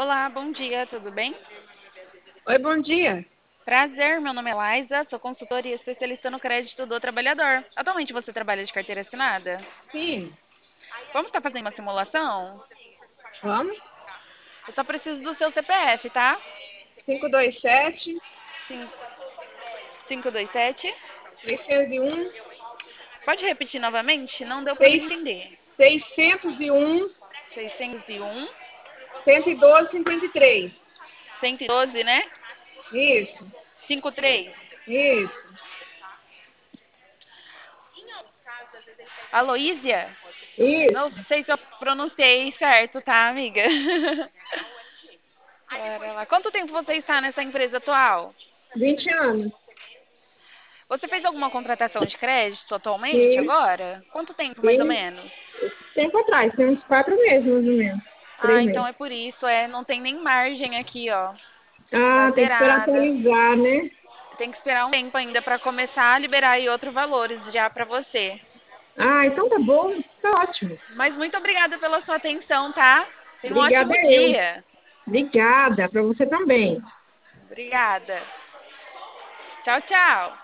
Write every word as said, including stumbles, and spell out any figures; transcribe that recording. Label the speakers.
Speaker 1: Olá, bom dia, tudo bem?
Speaker 2: Oi, bom dia.
Speaker 1: Prazer, meu nome é Laisa, sou consultora e especialista no crédito do trabalhador. Atualmente você trabalha de carteira assinada?
Speaker 2: Sim,
Speaker 1: Vamos estar fazendo uma simulação?
Speaker 2: vamos?
Speaker 1: Eu só preciso do seu C P F, tá?
Speaker 2: cinco dois sete,
Speaker 1: cinco dois sete.
Speaker 2: seiscentos e um,
Speaker 1: Pode repetir novamente? Não deu para me
Speaker 2: seis-
Speaker 1: entender.
Speaker 2: seiscentos e um,
Speaker 1: seiscentos e um,
Speaker 2: cento e doze, cinquenta e três.
Speaker 1: cento e doze, né?
Speaker 2: Isso,
Speaker 1: cinquenta e três.
Speaker 2: isso,
Speaker 1: Aloísia? Não
Speaker 2: isso.
Speaker 1: sei se eu pronunciei certo, tá, amiga? Bora lá. Quanto tempo você está nessa empresa atual?
Speaker 2: Vinte anos.
Speaker 1: Você fez alguma contratação de crédito atualmente,
Speaker 2: Sim,
Speaker 1: agora? Quanto tempo, mais ou
Speaker 2: sim.
Speaker 1: menos?
Speaker 2: Esse tempo atrás, tem uns quatro meses, mais ou menos.
Speaker 1: Ah,
Speaker 2: Três
Speaker 1: então é
Speaker 2: meses.
Speaker 1: por isso, é, não tem nem margem aqui, ó. Tá
Speaker 2: Ah, tem que esperar
Speaker 1: zerada.
Speaker 2: atualizar, né?
Speaker 1: Tem que esperar um tempo ainda para começar a liberar aí outros valores já para você.
Speaker 2: Ah, então tá bom, tá ótimo.
Speaker 1: Mas muito obrigada pela sua atenção, tá? Tenha um
Speaker 2: Obrigada
Speaker 1: ótimo
Speaker 2: eu.
Speaker 1: dia.
Speaker 2: Obrigada, para você também.
Speaker 1: Obrigada. Tchau, tchau.